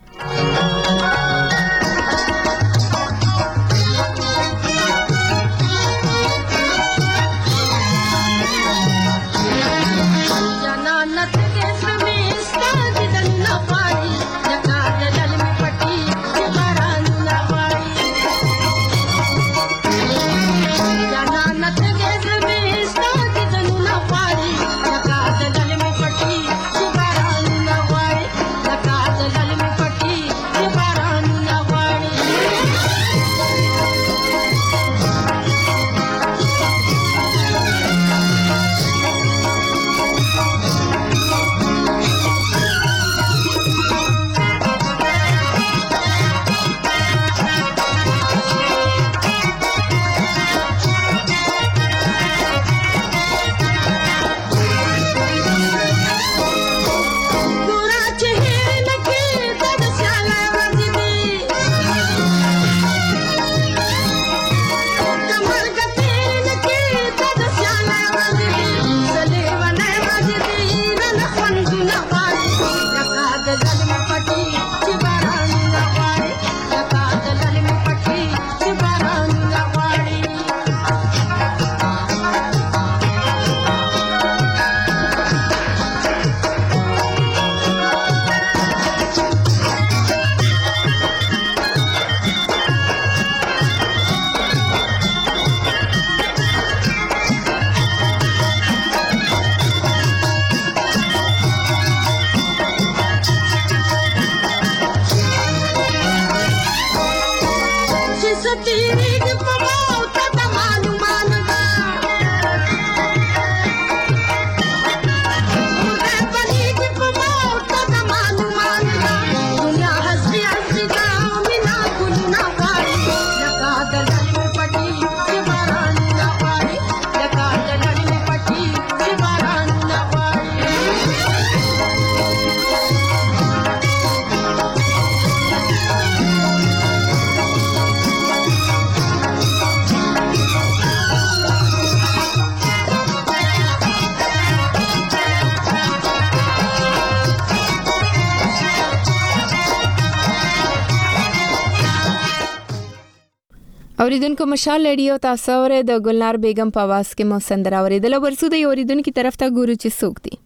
اوریدونکو مشال ریډیو تاسو ور د ګلنار بیگم په आवाज کې مو سندره اوریدل ورسو د اوریدونکو طرف ته ګورو چې څوک دي.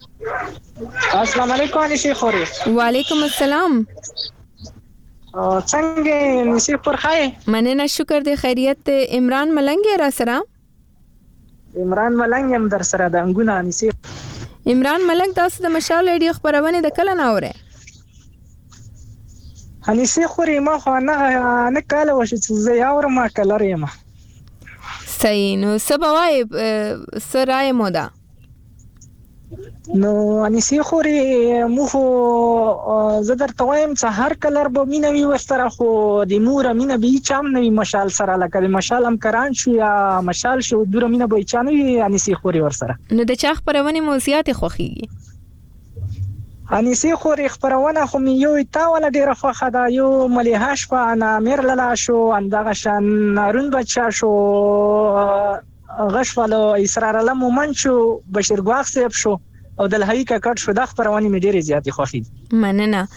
السلام علیکم انیسی خوري. وعلیکم السلام. څنګه انیسی پر خای؟ مننه شکر دی خیریت عمران ملنګ را سره. عمران ملنګ هم در سره د انګونه انیسی. عمران ملنګ تاسو د مشال ریډیو خبرونه د کله نه اوره؟ انیسي خوري ما خو نه نه کاله وشي چې زه یاور ما کلر یم. صحیح. نو سبوای سرای مودا نو انیسي خوري مو خو زه درته وایم چې هر کلر به مینه وي ورسره، خو د مور مینه به هیڅ هم نه وي مشال سره، لکه د مشال هم کران شو یا مشال شو دوره مینه به هیڅ نه وي انیسي خوري ورسره. نو د چا خبرونه مو زیات خوخیږي؟ انیسي خوري خبرونه خو مې یو تا ولا ډیره خوخه ده، یو ملیحاش په انا میر لاله شو، اندغه شان نارون بچا شو، غشفلو اسرار الله مومن شو، بشیر ګواخ صاحب شو او د الهی کټ شو. د خبرونه مې ډیره زیاتې خوخي دي. مننه.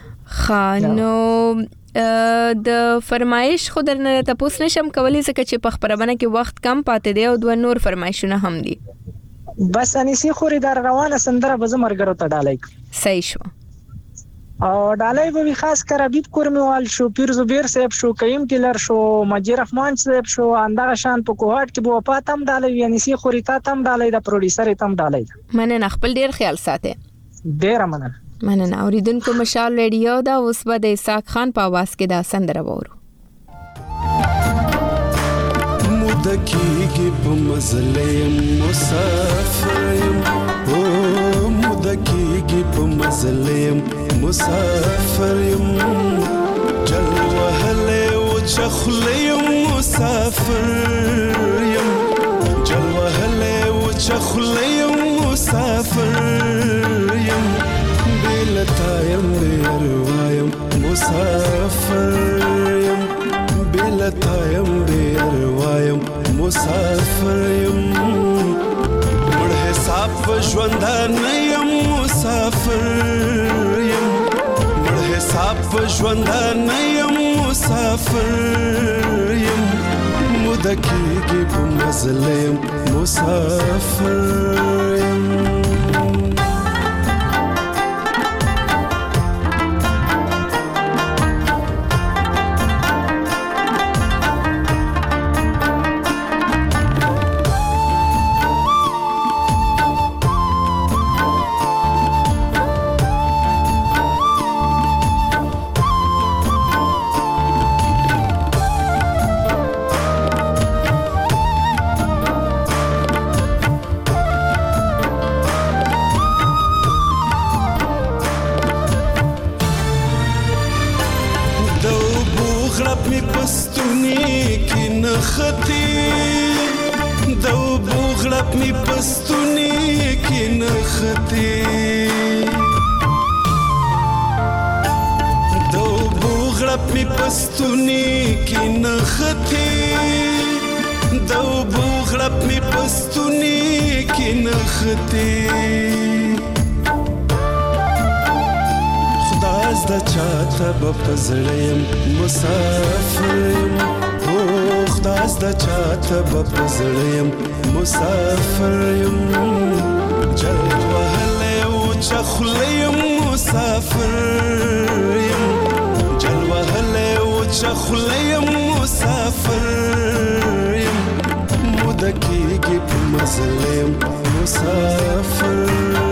خانو د فرمایش خو درنه تاسو نشم کولی ځکه چې په خبرونه کې وخت کم پاتې دی او دوه نور فرمایشونه هم دي. بس انیسي خوري در روانه سندره به زمرګرو ته ډالای. صحیح شو. او ډالای به خاص کر حبیب کورمیوال شو، پیر زبیر صاحب شو، کریم ټیلر شو، مجید رحمان صاحب شو، اندغه شان په کوهات کې به وفات هم ډالای. انیسي خوري تا تم ډالای، د پروډوسر تم ډالای. مننه. خپل ډیر خیال ساته. ډیر مننه. مننه. اوریدونکو مشال ریډیو دا اوس به د اسحاق خان په आवाज کې دا سندره وورو. مدکیږي په مزلیم مسافریم، او مدکیږي په مزلیم مسافریم، جل وهله او چخلیم مسافریم، جل وهله او چخلیم مسافریم، بلتایم بیروایم مسافریم، بلتایم بیروایم مسافریم، مړ حساب ژوندان یم مسافریم، مړ حساب ژوندان یم مسافریم، مدکیږي په مزلیم مسافریم. بپزړیم مسافریم، او خداس د چاته بپزړیم مسافریم، جل وهله او چخلیم مسافریم، جل وهله او چخلیم مسافریم، مدکیږي په مزلیم مسافریم.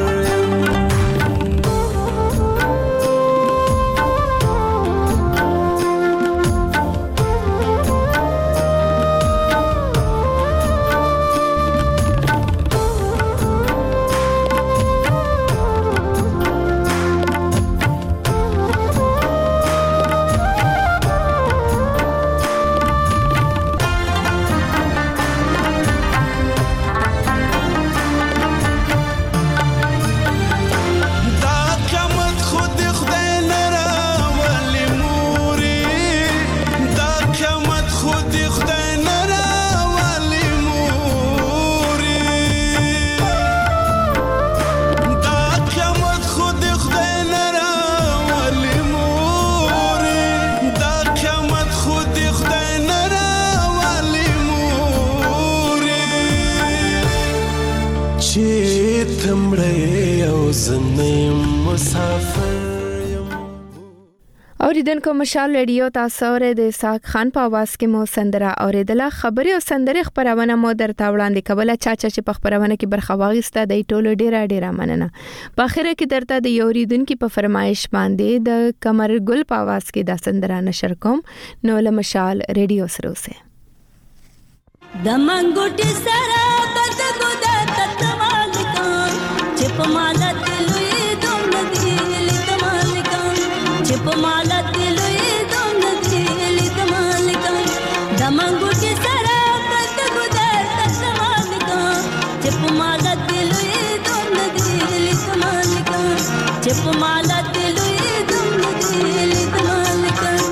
اوریدونکو مشال ریډیو تاسو اورئ د اسحاق خان په आवाज کې مو سندره اوریدله. خبري او سندره خبرونه مو درته وړاندې کوله. چا چا چې په خبرونه کې برخه واغسته د ټولو ډیره ډیره مننه. په اخر کې درته د اوریدونکو په فرمایش باندې د قمر ګل په आवाज کې د سندره نشر کوم. نو له مشال ریډیو سره اوسه. د منګوټي سره د ګودا تتمال کان چې په مالت لوی دوم دی لتمال کان چې په مالت لوی دوم دی لتمال کان د منګوټي سره د ګودا تتمال کان چې په مالت لوی دوم دی لتمال کان چې په مالت لوی دوم دی لتمال کان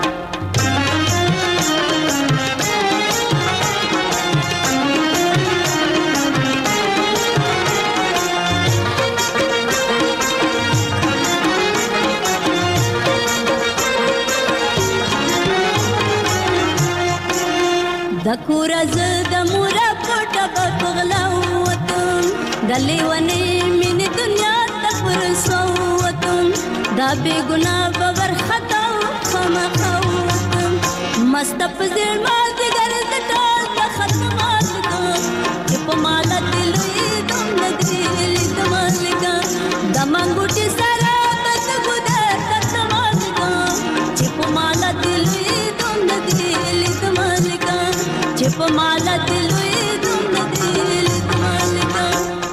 دکور از د مورا پټه بغلا وطن غلي ونی من دنیا تفر سوتن دا بے گناہ باور خطا خما وطن مست پزړ ما دې ګرځ ټال ختمات کا چې په مالا دل دم نګري لدمال کا د منګوټي سره بس ګدر ختمات کا چې په مالا دل دم نګري لدمال کا چې په مالا دل دم نګري لدمال کا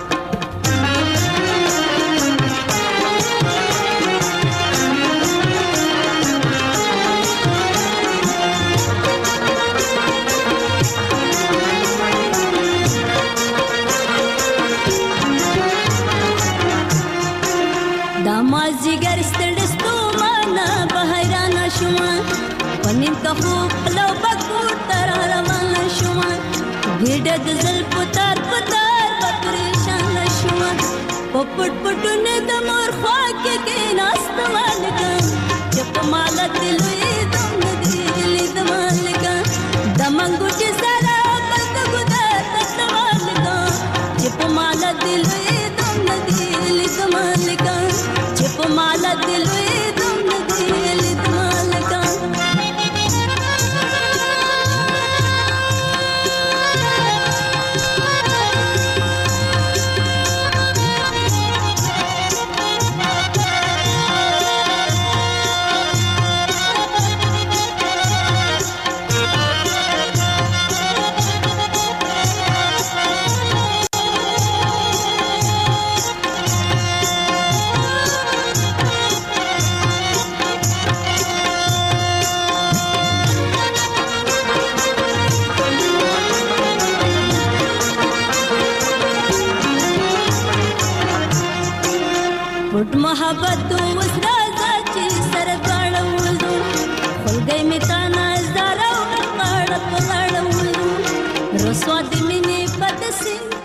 مازیګر ستړستو معنا بهران شوم پنیم کا خوب لو بکور تر روان شوم ګډ د زل پتار پتار پریشان شوم پپټ پټونه د مور خوا کې کې ناستوال کا چپ مالا دل دم دی لید مالکا د منګوټي سره بد ګدر تسوال کا چپ مالا دل دم دی لید مالکا چپ مالا دل دم دی لید مالکا پټ محبت اوس راځه چې سر غړولو خلګي می تا نظر او غړ په غړولو رسوا دې مینه پد سي